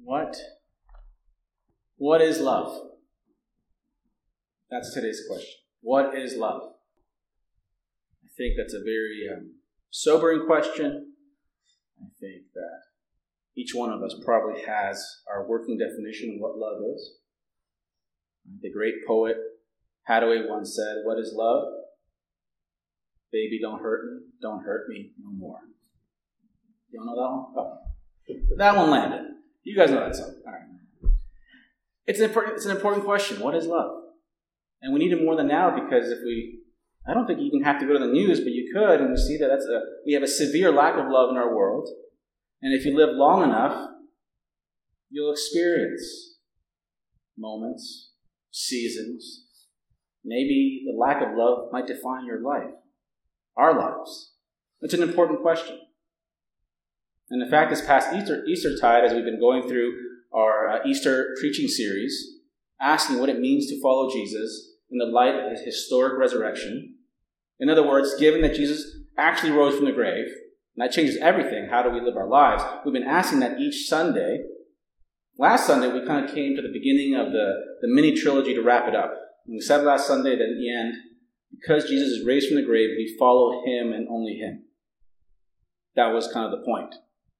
What is love? That's today's question. What is love? I think that's a very sobering question. I think that each one of us probably has our working definition of what love is. The great poet Hathaway once said, "What is love? Baby, don't hurt me no more." You don't know that one? Oh. That one landed. You guys know that song. All right. It's an important question. What is love? And we need it more than now because I don't think you even have to go to the news, but you could, and you see that we have a severe lack of love in our world. And if you live long enough, you'll experience moments, seasons. Maybe the lack of love might define your life, our lives. It's an important question. And in fact, this past Eastertide, as we've been going through our Easter preaching series, asking what it means to follow Jesus in the light of his historic resurrection. In other words, given that Jesus actually rose from the grave, and that changes everything, how do we live our lives? We've been asking that each Sunday. Last Sunday, we kind of came to the beginning of the mini trilogy to wrap it up. And we said last Sunday that in the end, because Jesus is raised from the grave, we follow him and only him. That was kind of the point.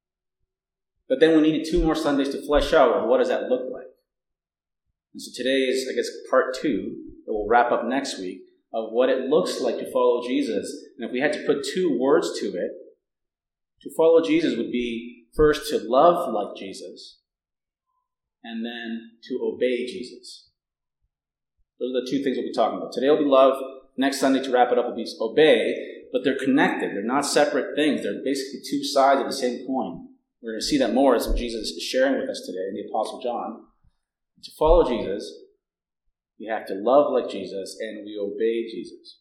But then we needed 2 more Sundays to flesh out, well, what does that look like? And so today is, I guess, part 2 that we'll wrap up next week of what it looks like to follow Jesus. And if we had to put 2 words to it, to follow Jesus would be first to love like Jesus and then to obey Jesus. Those are the 2 things we'll be talking about. Today will be love. Next Sunday, to wrap it up, will be obey. But they're connected. They're not separate things. They're basically 2 sides of the same coin. We're going to see that more as Jesus is sharing with us today in the Apostle John. To follow Jesus, we have to love like Jesus and we obey Jesus.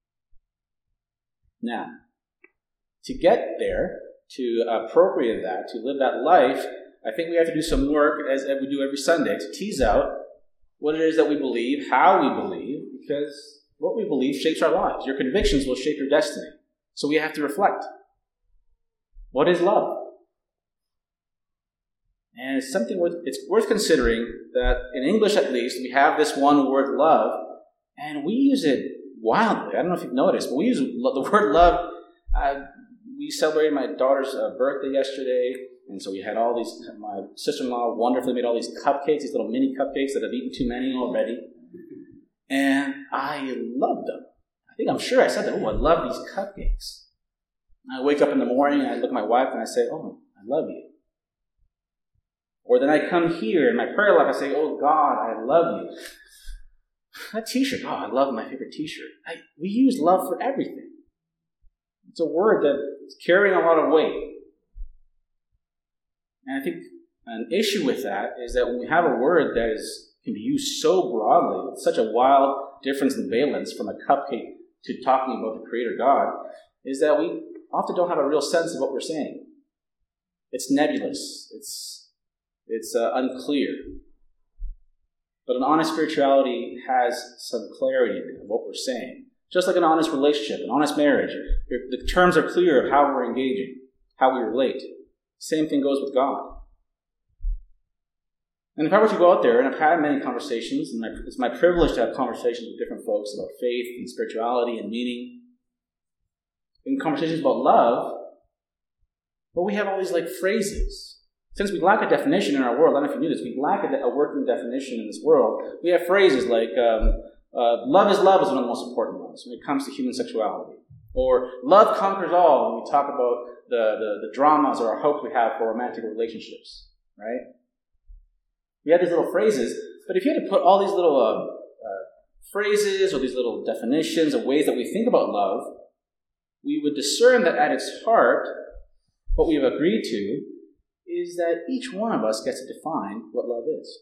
Now, to get there, to appropriate that, to live that life, I think we have to do some work, as we do every Sunday, to tease out what it is that we believe, how we believe, because what we believe shapes our lives. Your convictions will shape your destiny. So we have to reflect. What is love? And it's something it's worth considering that in English at least, we have this one word love, and we use it wildly. I don't know if you've noticed, but we use the word love. We celebrated my daughter's birthday yesterday, and so we had all these, my sister-in-law wonderfully made all these cupcakes, these little mini cupcakes that I've eaten too many already. And I loved them. I'm sure I said that, I love these cupcakes. I wake up in the morning, and I look at my wife, and I say, I love you. Or then I come here in my prayer life, I say, oh God, I love you. That t-shirt, I love my favorite t-shirt. We use love for everything. It's a word that's carrying a lot of weight. And I think an issue with that is that when we have a word that can be used so broadly, it's such a wild difference in valence from a cupcake to talking about the Creator God, is that we often don't have a real sense of what we're saying. It's nebulous. It's unclear. But an honest spirituality has some clarity in what we're saying. Just like an honest relationship, an honest marriage. The terms are clear of how we're engaging, how we relate. Same thing goes with God. And if I were to go out there, and I've had many conversations, and it's my privilege to have conversations with different folks about faith and spirituality and meaning, and conversations about love, but we have all these phrases. Since we lack a definition in our world, I don't know if you knew this, we lack a working definition in this world. We have phrases like, love is one of the most important ones when it comes to human sexuality. Or love conquers all when we talk about the dramas or our hopes we have for romantic relationships, right? We have these little phrases, but if you had to put all these little phrases or these little definitions of ways that we think about love, we would discern that at its heart, what we've agreed to is that each one of us gets to define what love is.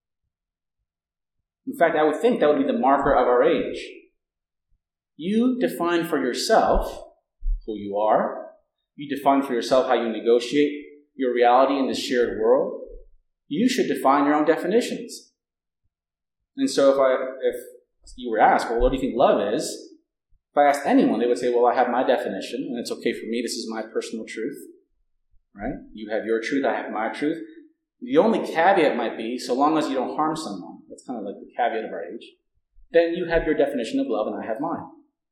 In fact, I would think that would be the marker of our age. You define for yourself who you are. You define for yourself how you negotiate your reality in this shared world. You should define your own definitions. And so if you were asked, well, what do you think love is? If I asked anyone, they would say, well, I have my definition, and it's okay for me. This is my personal truth. Right? You have your truth, I have my truth. The only caveat might be, so long as you don't harm someone, that's kind of like the caveat of our age, then you have your definition of love and I have mine.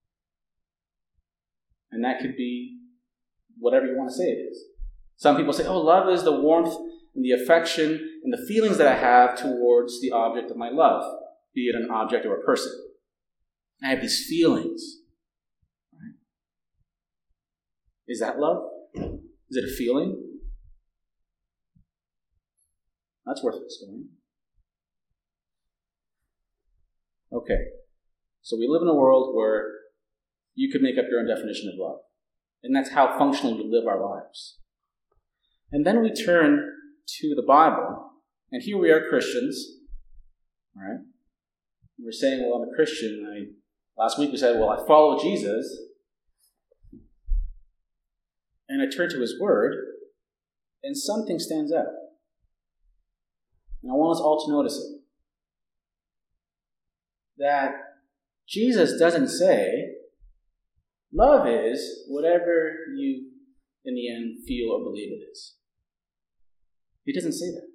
And that could be whatever you want to say it is. Some people say, oh, love is the warmth and the affection and the feelings that I have towards the object of my love, be it an object or a person. I have these feelings. Right? Is that love? Is it a feeling? That's worth exploring. Okay, so we live in a world where you could make up your own definition of love. And that's how functionally we live our lives. And then we turn to the Bible, and here we are Christians, all right? We're saying, well, I'm a Christian. Last week we said, well, I follow Jesus. And I turn to his word, and something stands out. And I want us all to notice it. That Jesus doesn't say, love is whatever you, in the end, feel or believe it is. He doesn't say that.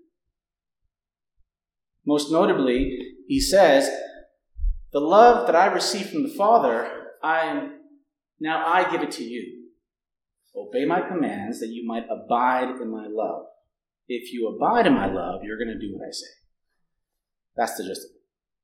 Most notably, he says, the love that I received from the Father, I give it to you. Obey my commands that you might abide in my love. If you abide in my love, you're going to do what I say. That's the gist of it.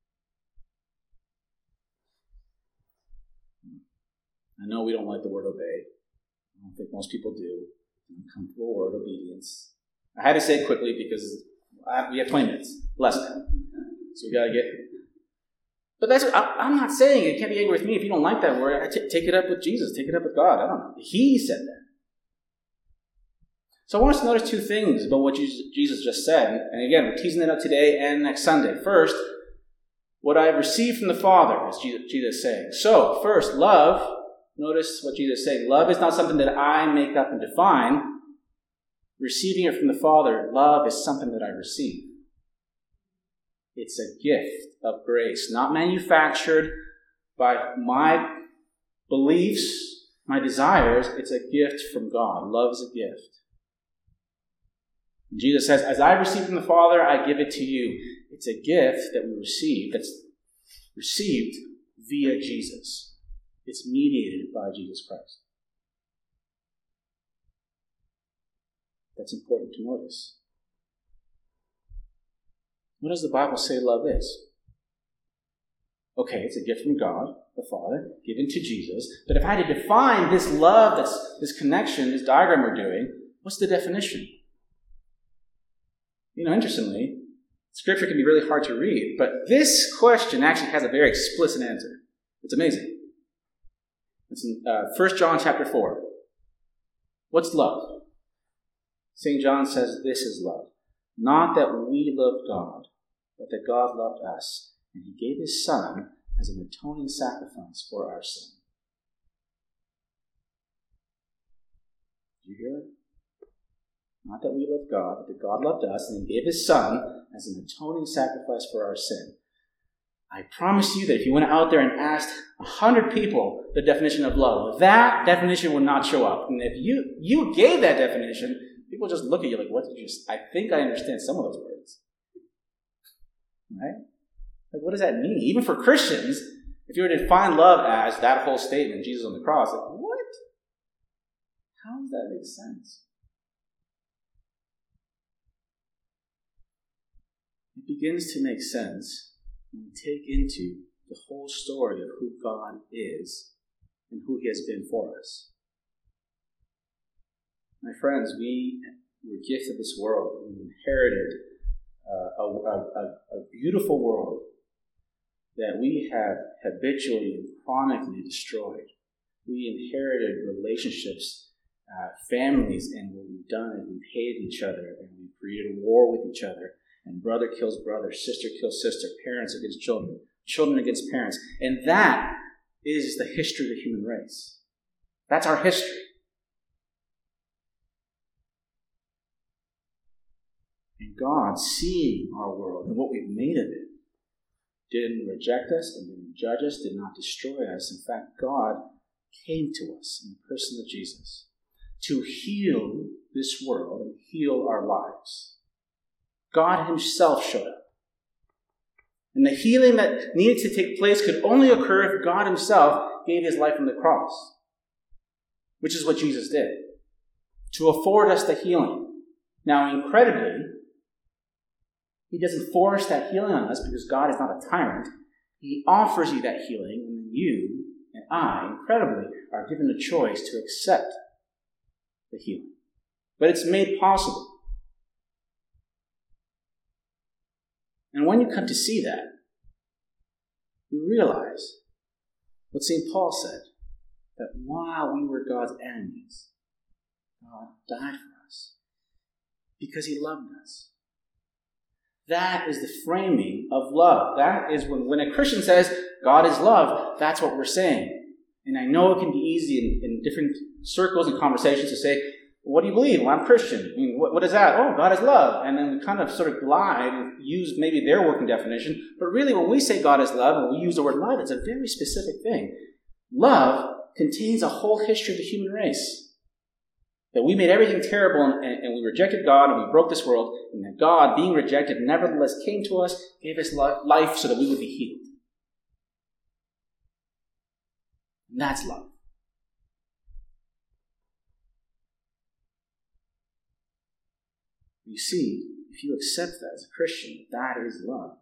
I know we don't like the word obey. I don't think most people do. An uncomfortable word, obedience. I had to say it quickly because we have 20 minutes, less than. So we got to get... But I'm not saying it. Can't be angry with me if you don't like that word. Take it up with Jesus. Take it up with God. I don't know. He said that. So I want us to notice two things about what Jesus just said. And again, we're teasing it out today and next Sunday. First, what I have received from the Father, is Jesus saying. So, first, love. Notice what Jesus is saying. Love is not something that I make up and define. Receiving it from the Father, love is something that I receive. It's a gift of grace, not manufactured by my beliefs, my desires. It's a gift from God. Love is a gift. And Jesus says, as I received from the Father, I give it to you. It's a gift that we receive, that's received via Jesus. It's mediated by Jesus Christ. That's important to notice. What does the Bible say love is? Okay, it's a gift from God, the Father, given to Jesus. But if I had to define this love, this connection, this diagram we're doing, what's the definition? Interestingly, Scripture can be really hard to read, but this question actually has a very explicit answer. It's amazing. It's in 1 John chapter 4. What's love? St. John says this is love. Not that we loved God, but that God loved us, and he gave his Son as an atoning sacrifice for our sin. Do you hear it? Not that we loved God, but that God loved us, and he gave his Son as an atoning sacrifice for our sin. I promise you that if you went out there and asked 100 people the definition of love, that definition would not show up. And if you gave that definition, people just look at you like, what did you say? I think I understand some of those words. Right? Like, what does that mean? Even for Christians, if you were to define love as that whole statement, Jesus on the cross, like, what? How does that make sense? It begins to make sense when we take into the whole story of who God is and who he has been for us. My friends, we were gifted this world. We inherited a beautiful world that we have habitually and chronically destroyed. We inherited relationships, families, and what we've done is we've hated each other and we've created a war with each other. And brother kills brother, sister kills sister, parents against children, children against parents. And that is the history of the human race. That's our history. And God, seeing our world and what we've made of it, didn't reject us and didn't judge us, did not destroy us. In fact, God came to us in the person of Jesus to heal this world and heal our lives. God himself showed up. And the healing that needed to take place could only occur if God himself gave his life on the cross, which is what Jesus did, to afford us the healing. Now, incredibly, he doesn't force that healing on us because God is not a tyrant. He offers you that healing, and then you and I, incredibly, are given a choice to accept the healing. But it's made possible. And when you come to see that, you realize what St. Paul said, that while we were God's enemies, God died for us because he loved us. That is the framing of love. That is when a Christian says God is love, that's what we're saying. And I know it can be easy in different circles and conversations to say, what do you believe? Well, I'm Christian. I mean, what is that? Oh, God is love. And then we kind of sort of glide and use maybe their working definition. But really, when we say God is love, and we use the word love, it's a very specific thing. Love contains a whole history of the human race. That we made everything terrible and we rejected God and we broke this world. And that God, being rejected, nevertheless came to us, gave us life so that we would be healed. And that's love. You see, if you accept that as a Christian, that is love.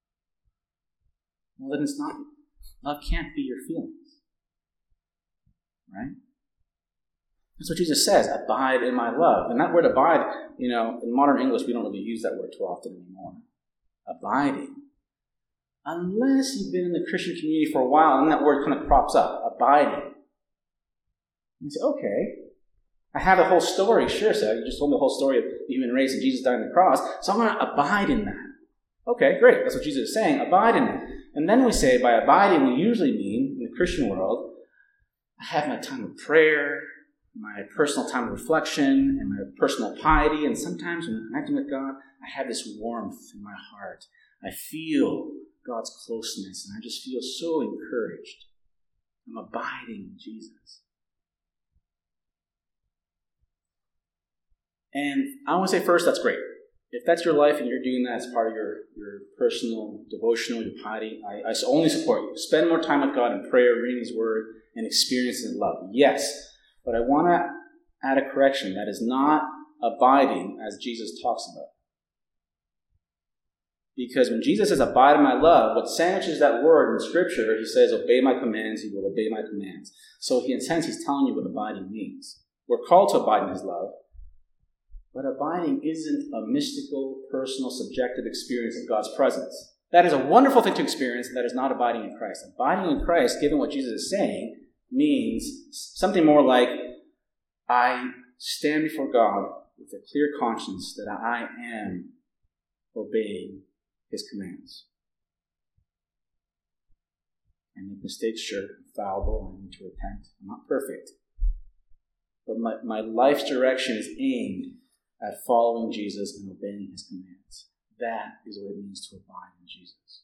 Well, then it's not. Love can't be your feelings. Right? That's what Jesus says, abide in my love. And that word abide, in modern English, we don't really use that word too often anymore. Abiding. Unless you've been in the Christian community for a while, and that word kind of crops up, abiding. And you say, okay, I have a whole story. Sure, so you just told me the whole story of the human race and Jesus dying on the cross, so I'm going to abide in that. Okay, great. That's what Jesus is saying. Abide in it. And then we say, by abiding, we usually mean, in the Christian world, I have my time of prayer, my personal time of reflection, and my personal piety, and sometimes when I'm connecting with God, I have this warmth in my heart. I feel God's closeness, and I just feel so encouraged. I'm abiding in Jesus. And I want to say first, that's great. If that's your life and you're doing that as part of your personal devotional, your piety, I only support you. Spend more time with God in prayer, reading his word, and experiencing his love. Yes, but I want to add a correction. That is not abiding as Jesus talks about. Because when Jesus says, abide in my love, what sandwiches that word in Scripture, he says, obey my commands, you will obey my commands. So in a sense, he's telling you what abiding means. We're called to abide in his love. But abiding isn't a mystical, personal, subjective experience of God's presence. That is a wonderful thing to experience, that is not abiding in Christ. Abiding in Christ, given what Jesus is saying, means something more like, I stand before God with a clear conscience that I am obeying his commands. I make mistakes, sure, I'm fallible, I need to repent. I'm not perfect. But my life's direction is aimed at following Jesus and obeying his commands. That is what it means to abide in Jesus.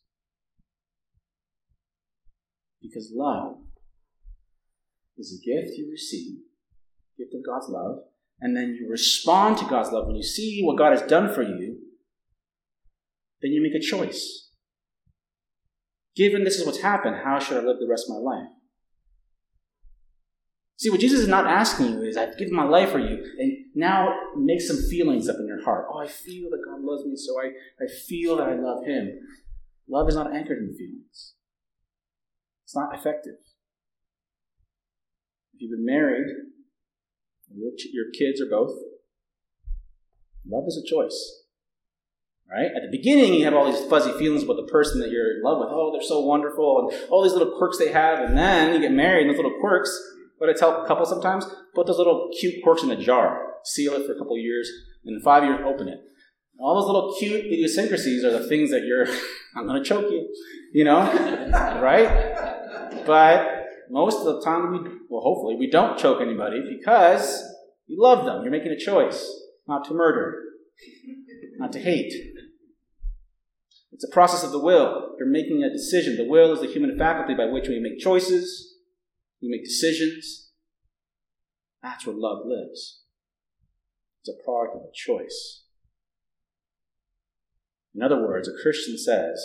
Because love is a gift you receive, a gift of God's love, and then you respond to God's love. When you see what God has done for you, then you make a choice. Given this is what's happened, how should I live the rest of my life? See, what Jesus is not asking you is, I've given my life for you, and now make some feelings up in your heart. Oh, I feel that God loves me, so I feel that I love him. Love is not anchored in feelings. It's not effective. If you've been married, your kids or both, love is a choice. Right? At the beginning, you have all these fuzzy feelings about the person that you're in love with. Oh, they're so wonderful, and all these little quirks they have, and then you get married, and those little quirks, what I tell couples sometimes, put those little cute quirks in a jar, seal it for a couple of years, and in 5 years, open it. And all those little cute idiosyncrasies are the things that I'm going to choke you, right? But most of the time, hopefully, we don't choke anybody because you love them. You're making a choice not to murder, not to hate. It's a process of the will. You're making a decision. The will is the human faculty by which we make choices, we make decisions. That's where love lives. It's a product of a choice. In other words, a Christian says,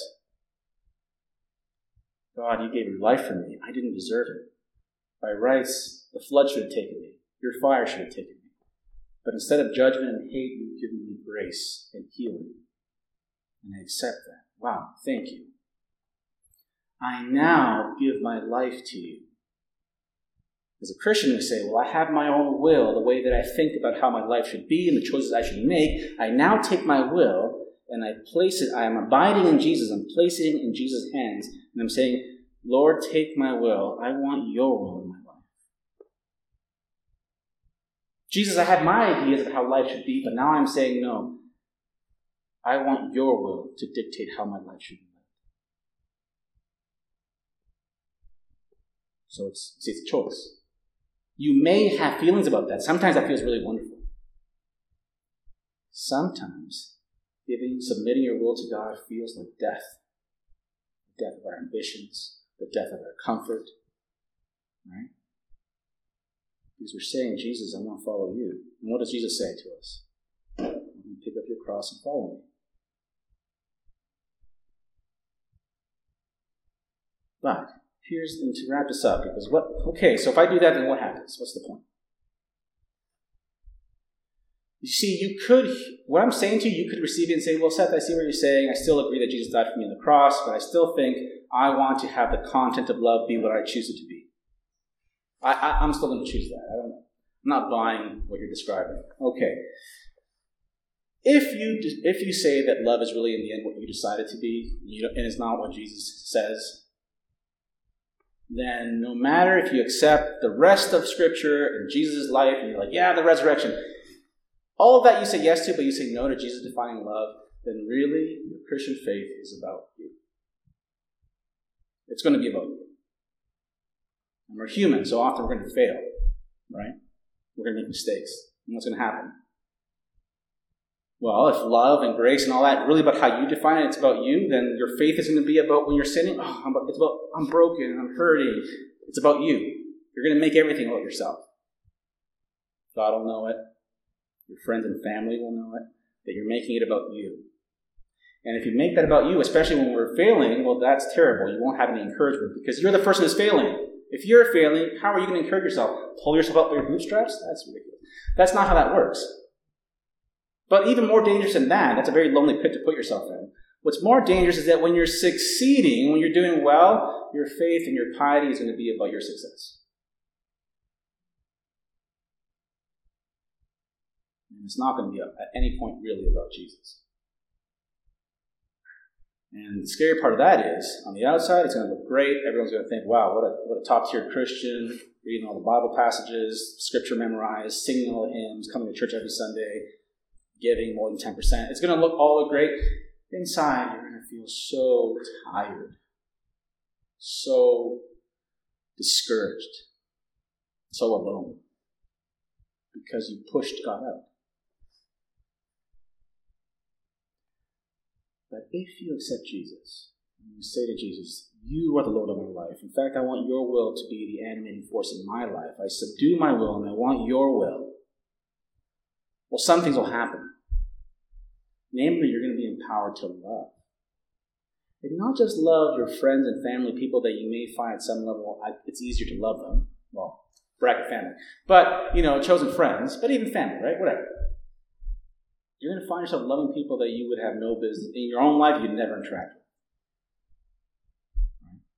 God, you gave your life for me. I didn't deserve it. By rights, the flood should have taken me. Your fire should have taken me. But instead of judgment and hate, you've given me grace and healing. And I accept that. Wow, thank you. I now give my life to you. As a Christian, we say, well, I have my own will, the way that I think about how my life should be and the choices I should make. I now take my will and I place it, I am abiding in Jesus, I'm placing it in Jesus' hands, and I'm saying, Lord, take my will. I want your will in my life. Jesus, I have my ideas of how life should be, but now I'm saying, no, I want your will to dictate how my life should be lived. So it's a choice. You may have feelings about that. Sometimes that feels really wonderful. Sometimes submitting your will to God feels like death. The death of our ambitions, the death of our comfort. Right? Because we're saying, Jesus, I want to follow you. And what does Jesus say to us? Pick up your cross and follow me. But and to wrap this up, because so if I do that, then what happens? What's the point? You see, what I'm saying to you, you could receive it and say, well, Seth, I see what you're saying. I still agree that Jesus died for me on the cross, but I still think I want to have the content of love be what I choose it to be. I'm still going to choose that. I'm not buying what you're describing. Okay. If you say that love is really in the end what you decide it to be, and it's not what Jesus says, then no matter if you accept the rest of Scripture and Jesus' life, and you're like, yeah, the resurrection, all of that you say yes to, but you say no to Jesus defining love, then really your Christian faith is about you. It's going to be about you. And we're human, so often we're going to fail, right? We're going to make mistakes. And what's going to happen? Well, if love and grace and all that really about how you define it, it's about you, then your faith is going to be about when you're sinning, I'm broken, I'm hurting. It's about you. You're going to make everything about yourself. God will know it. Your friends and family will know it, that you're making it about you. And if you make that about you, especially when we're failing, well, that's terrible. You won't have any encouragement because you're the person who's failing. If you're failing, how are you going to encourage yourself? Pull yourself up by your bootstraps? That's ridiculous. That's not how that works. But even more dangerous than that, that's a very lonely pit to put yourself in. What's more dangerous is that when you're succeeding, when you're doing well, your faith and your piety is going to be about your success. And it's not going to be at any point really about Jesus. And the scary part of that is, on the outside, it's going to look great. Everyone's going to think, wow, what a top-tier Christian, reading all the Bible passages, Scripture memorized, singing all the hymns, coming to church every Sunday, giving more than 10%. It's going to look all great. Inside, you're going to feel so tired, so discouraged, so alone, because you pushed God out. But if you accept Jesus, and you say to Jesus, you are the Lord of my life. In fact, I want your will to be the animating force in my life. I subdue my will and I want your will. Well, some things will happen. Namely, you're going to be empowered to love. And not just love your friends and family, people that you may find at some level, it's easier to love them. Well, bracket family. But, chosen friends, but even family, right? Whatever. You're going to find yourself loving people that you would have no business, in your own life, you'd never interact with. Right?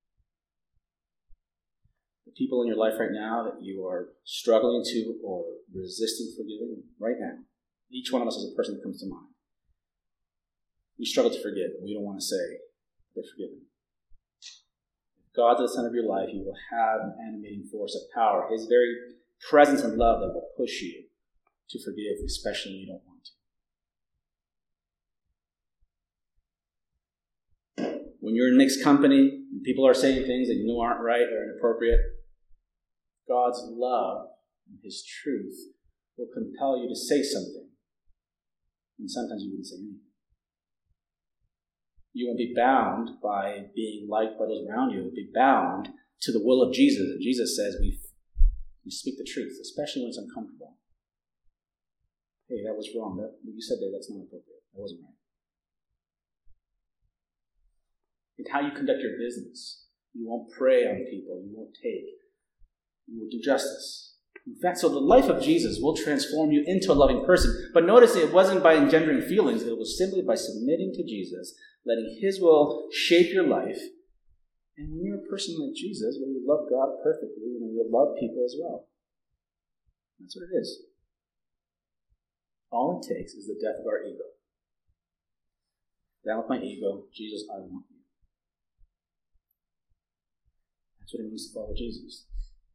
The people in your life right now that you are struggling to or resisting forgiving right now, each one of us is a person that comes to mind. We struggle to forgive, and we don't want to say they're forgiven. If God's at the center of your life, you will have an animating force of power, His very presence and love that will push you to forgive, especially when you don't want to. When you're in mixed company and people are saying things that you know aren't right or inappropriate, God's love and His truth will compel you to say something. And sometimes you wouldn't say anything. You won't be bound by being liked by those around you. You'll be bound to the will of Jesus. And Jesus says we speak the truth, especially when it's uncomfortable. Hey, that was wrong. What you said there, that's not appropriate. That wasn't right. in how you conduct your business. You won't prey on people. You won't take. You will do justice. In fact, so the life of Jesus will transform you into a loving person. But notice it wasn't by engendering feelings. It was simply by submitting to Jesus, letting his will shape your life. And when you're a person like Jesus, well, you love God perfectly, and you'll love people as well. That's what it is. All it takes is the death of our ego. Down with my ego, Jesus, I want you. That's what it means to follow Jesus.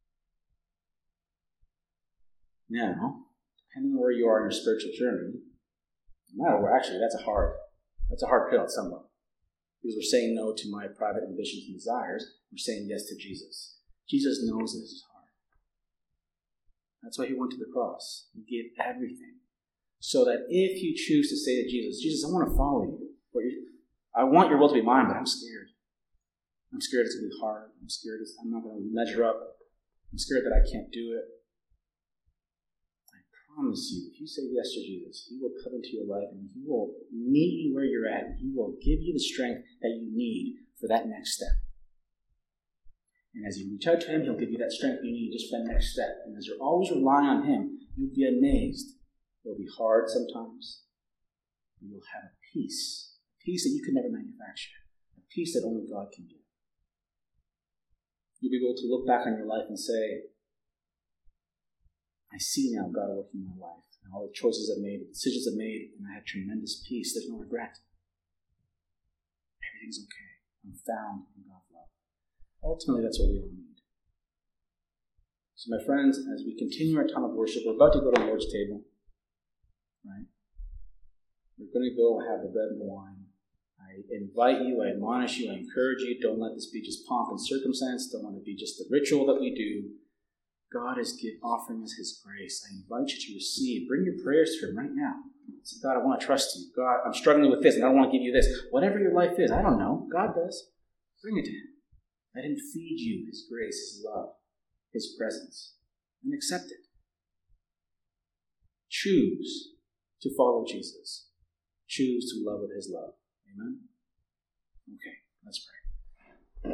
Now, depending on where you are in your spiritual journey, no matter where, actually, that's a hard pill at some level. Because we're saying no to my private ambitions and desires, we're saying yes to Jesus. Jesus knows this is hard. That's why he went to the cross. He gave everything. So that if you choose to say to Jesus, Jesus, I want to follow you. I want your will to be mine, but I'm scared. I'm scared it's going to be hard. I'm scared I'm not going to measure up. I'm scared that I can't do it. I promise you, if you say yes to Jesus, he will come into your life and he will meet you where you're at. And he will give you the strength that you need for that next step. And as you reach out to him, he'll give you that strength you need just for that next step. And as you're always relying on him, you'll be amazed. It'll be hard sometimes, but you'll have a peace that you can never manufacture, a peace that only God can give. You'll be able to look back on your life and say, I see now God working in my life, and all the choices I've made, the decisions I've made, and I have tremendous peace. There's no regret. Everything's okay. I'm found in God's love. Ultimately, that's what we all need. So my friends, as we continue our time of worship, we're about to go to the Lord's table. Right? We're going to go have the bread and the wine. I invite you, I admonish you, I encourage you, don't let this be just pomp and circumstance. Don't let it be just the ritual that we do. God is offering us his grace. I invite you to receive. Bring your prayers to him right now. Say, God, I want to trust you. God, I'm struggling with this and I don't want to give you this. Whatever your life is, I don't know. God does. Bring it to him. Let him feed you his grace, his love, his presence, and accept it. Choose to follow Jesus. Choose to love with his love. Amen? Okay, let's pray.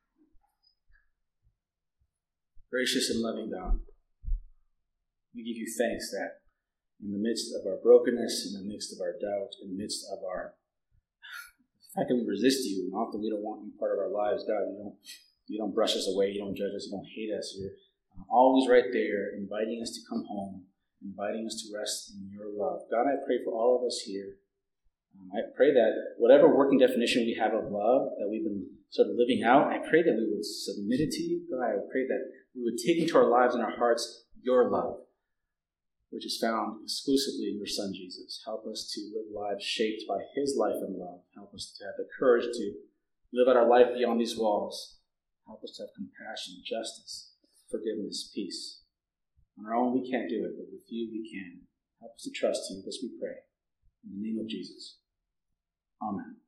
Gracious and loving God, we give you thanks that in the midst of our brokenness, in the midst of our doubt, in the midst of the fact that we resist you, and often we don't want you part of our lives, God, you don't brush us away, you don't judge us, you don't hate us. You're always right there, inviting us to come home, inviting us to rest in your love. God, I pray for all of us here. I pray that whatever working definition we have of love that we've been sort of living out, I pray that we would submit it to you. God, I pray that we would take into our lives and our hearts your love, which is found exclusively in your Son, Jesus. Help us to live lives shaped by his life and love. Help us to have the courage to live out our life beyond these walls. Help us to have compassion, justice, forgiveness, peace. On our own, we can't do it, but with you, we can. Help us to trust you. This we pray. In the name of Jesus. Amen.